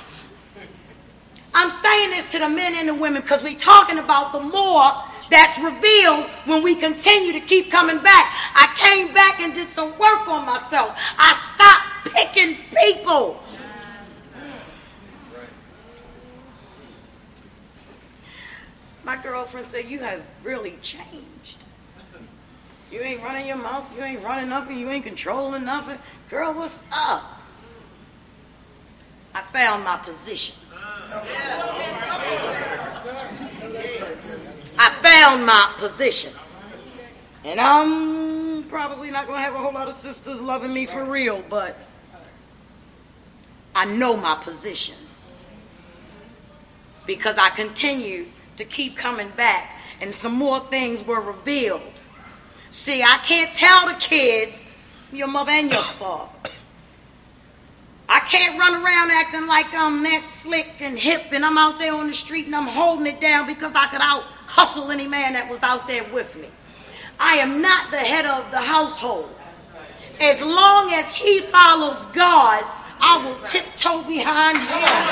I'm saying this to the men and the women because we're talking about the more that's revealed when we continue to keep coming back. I came back and did some work on myself. I stopped picking people. My girlfriend said, you have really changed. You ain't running your mouth, you ain't running nothing, you ain't controlling nothing. Girl, what's up? I found my position. I found my position. And I'm probably not going to have a whole lot of sisters loving me for real, but I know my position. Because I continue to keep coming back, and some more things were revealed. See, I can't tell the kids, your mother and your father. I can't run around acting like I'm that slick and hip and I'm out there on the street and I'm holding it down because I could out-hustle any man that was out there with me. I am not the head of the household. As long as he follows God, I will tiptoe behind him.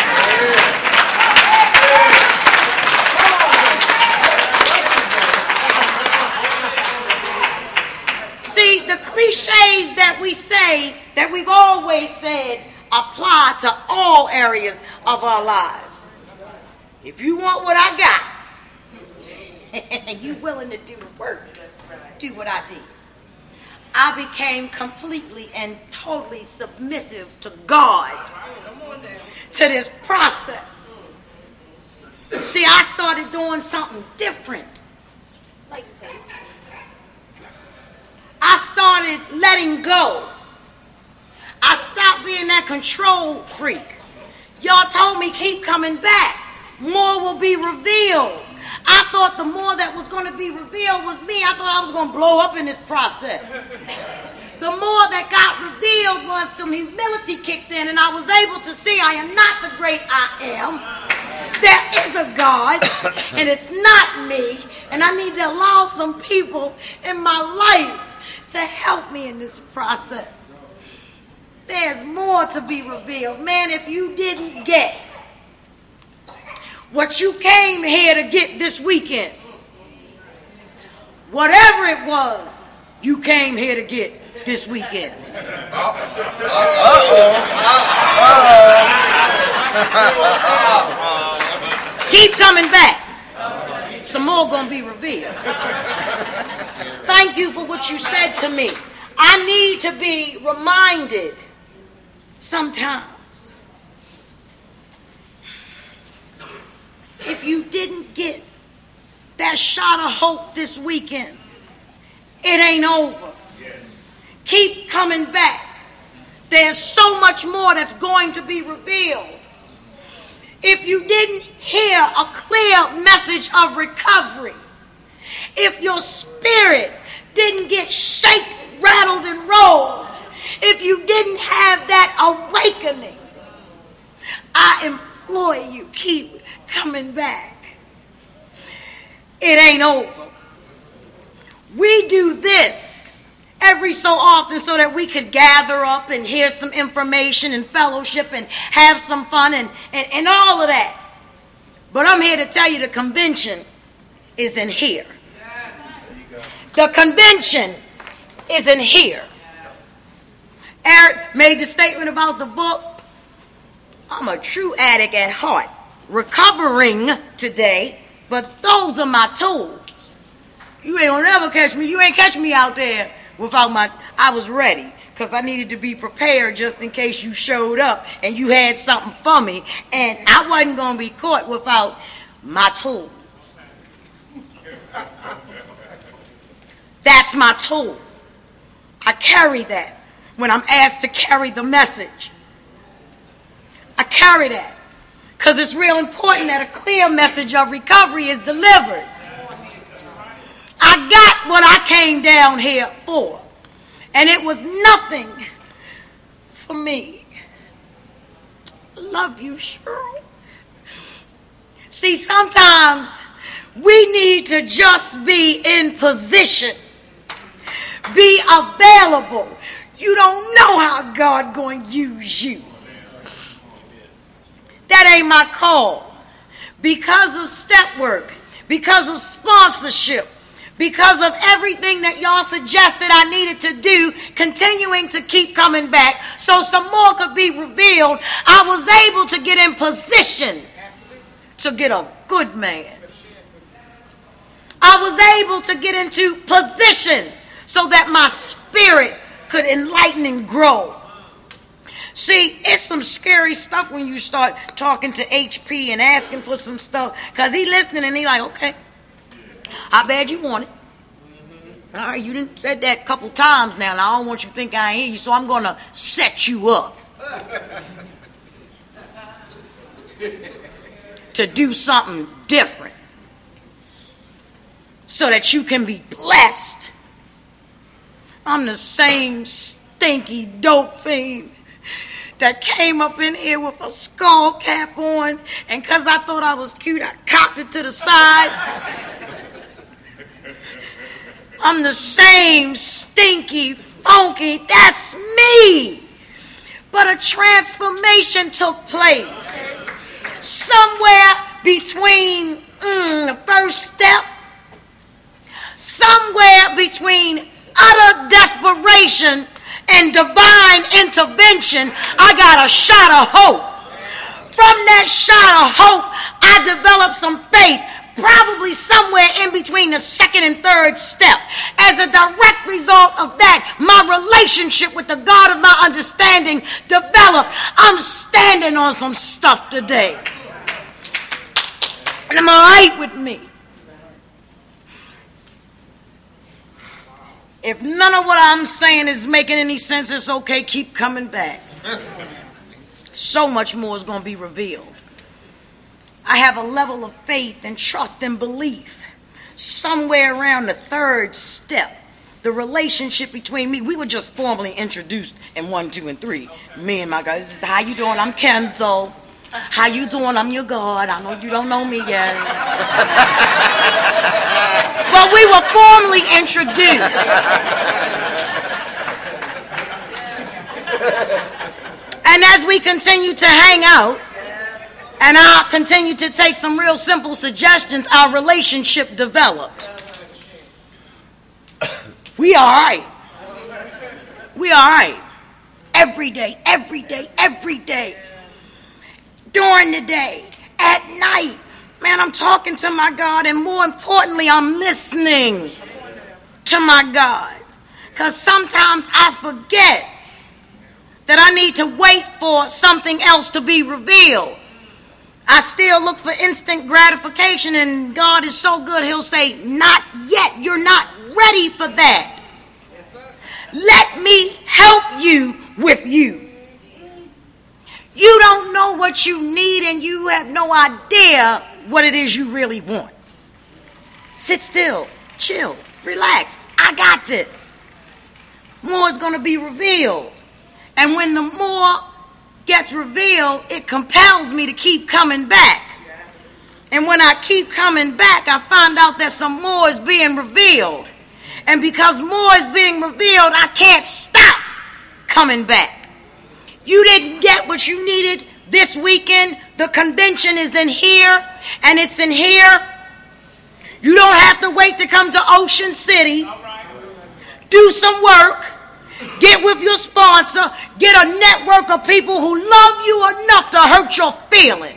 See, the cliches that we say, that we've always said, apply to all areas of our lives. If you want what I got, and you willing to do the work, do what I did. I became completely and totally submissive to God, to this process. See, I started doing something different. I started letting go. I stopped being that control freak. Y'all told me keep coming back. More will be revealed. I thought the more that was going to be revealed was me. I thought I was going to blow up in this process. The more that got revealed was some humility kicked in, and I was able to see I am not the great I am. There is a God, and it's not me, and I need to allow some people in my life to help me in this process. There's more to be revealed. Man, if you didn't get what you came here to get this weekend, whatever it was you came here to get this weekend. Keep coming back. Some more gonna be revealed. Thank you for what you said to me. I need to be reminded sometimes. If you didn't get that shot of hope this weekend, it ain't over. Yes. Keep coming back. There's so much more that's going to be revealed. if you didn't hear a clear message of recovery, if your spirit didn't get shaked, rattled, and rolled, if you didn't have that awakening, I implore you, keep coming back. It ain't over. We do this every so often so that we could gather up and hear some information and fellowship and have some fun and all of that. But I'm here to tell you the convention is in here. The convention is in here. Eric made the statement about the book. I'm a true addict at heart, recovering today, but those are my tools. You ain't gonna never catch me. You ain't catch me out there without I was ready because I needed to be prepared just in case you showed up and you had something for me, and I wasn't gonna be caught without my tools. That's my tool. I carry that when I'm asked to carry the message. I carry that because it's real important that a clear message of recovery is delivered. I got what I came down here for, and it was nothing for me. Love you, Cheryl. See, sometimes we need to just be in position, be available. You don't know how God going to use you. That ain't my call. Because of step work, because of sponsorship, because of everything that y'all suggested I needed to do, continuing to keep coming back so some more could be revealed, I was able to get in position to get a good man. I was able to get into position so that my spirit could enlighten and grow. See, it's some scary stuff when you start talking to HP and asking for some stuff, because he listening and he like, okay, how bad you want it? All right, you done said that a couple times now, and I don't want you to think I ain't hear you, so I'm going to set you up to do something different so that you can be blessed. I'm the same stinky dope fiend that came up in here with a skull cap on, and because I thought I was cute, I cocked it to the side. I'm the same stinky, funky, that's me. But a transformation took place somewhere between the first step, somewhere between utter desperation and divine intervention. I got a shot of hope. From that shot of hope, I developed some faith, probably somewhere in between the second and third step. As a direct result of that, my relationship with the God of my understanding developed. I'm standing on some stuff today. And am I right with me? If none of what I'm saying is making any sense, it's okay. Keep coming back. So much more is going to be revealed. I have a level of faith and trust and belief somewhere around the third step. The relationship between me, we were just formally introduced in 1, 2, and 3. Me and my guys, this is how you doing? I'm Kenzo. How you doing? I'm your God. I know you don't know me yet. But we were formally introduced. And as we continue to hang out, and I continue to take some real simple suggestions, our relationship developed. We all right. We all right. Every day, every day, every day. During the day, at night. Man, I'm talking to my God, and more importantly, I'm listening to my God. Because sometimes I forget that I need to wait for something else to be revealed. I still look for instant gratification, and God is so good, he'll say, not yet. You're not ready for that. Let me help you with you. You don't know what you need and you have no idea what it is you really want. Sit still, chill, relax. I got this. More is going to be revealed. And when the more gets revealed, it compels me to keep coming back. And when I keep coming back, I find out that some more is being revealed. And because more is being revealed, I can't stop coming back. You didn't get what you needed this weekend. The convention is in here, and it's in here. You don't have to wait to come to Ocean City. Do some work. Get with your sponsor. Get a network of people who love you enough to hurt your feelings.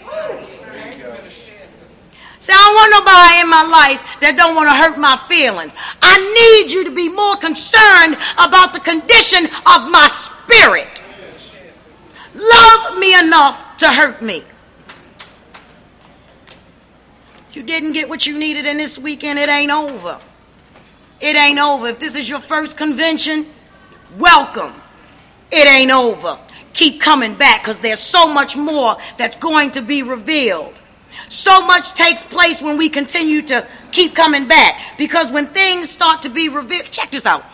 See, I don't want nobody in my life that don't want to hurt my feelings. I need you to be more concerned about the condition of my spirit. Love me enough to hurt me. You didn't get what you needed in this weekend, it ain't over. It ain't over. If this is your first convention, welcome. It ain't over. Keep coming back because there's so much more that's going to be revealed. So much takes place when we continue to keep coming back, because when things start to be revealed, check this out.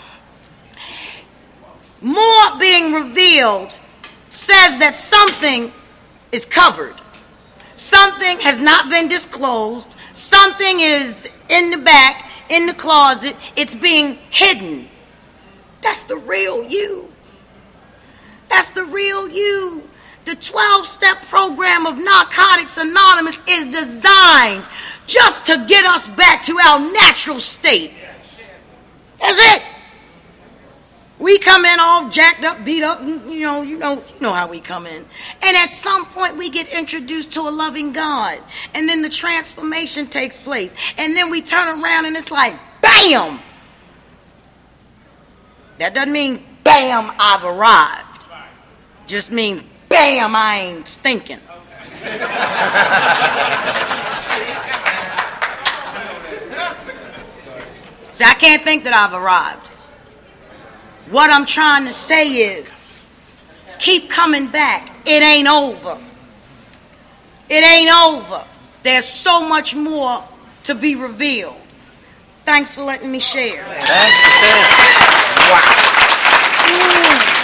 More being revealed says that something is covered. Something has not been disclosed. Something is in the back, in the closet. It's being hidden. That's the real you. That's the real you. The 12-step program of Narcotics Anonymous is designed just to get us back to our natural state. That's it. We come in all jacked up, beat up, you know how we come in. And at some point we get introduced to a loving God. And then the transformation takes place. And then we turn around and it's like, bam! That doesn't mean, bam, I've arrived. Just means, bam, I ain't stinking. See, I can't think that I've arrived. What I'm trying to say is, keep coming back. It ain't over. It ain't over. There's so much more to be revealed. Thanks for letting me share. Thanks for sharing. Wow.